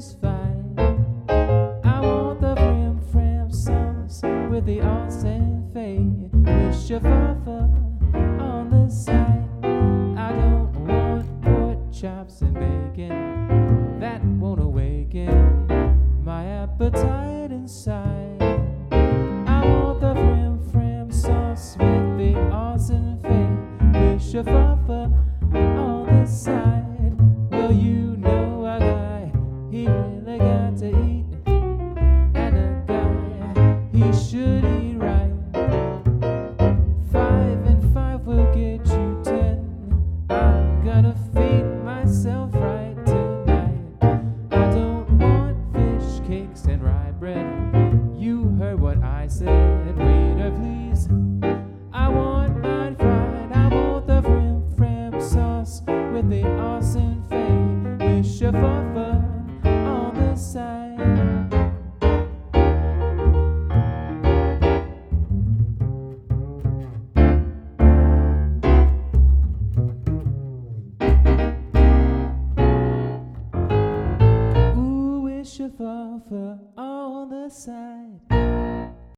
satisfied. I want the frim sauce with the Austin fade, with shaffa on the side. I don't want pork chops and bacon, that won't awaken my appetite inside. I want the frim sauce with the Austin fade, with shaffa on the side. Well, you know a guy, he really got to eat, and a guy, he should eat right. 5 and 5 will get you 10. I'm gonna feed myself right tonight. I don't want fish cakes and rye bread. You heard what I said, waiter please. I want mine fried. I want the frim sauce with the Austin fade, with shaffa on the side. Ooh, with shaffa on the side.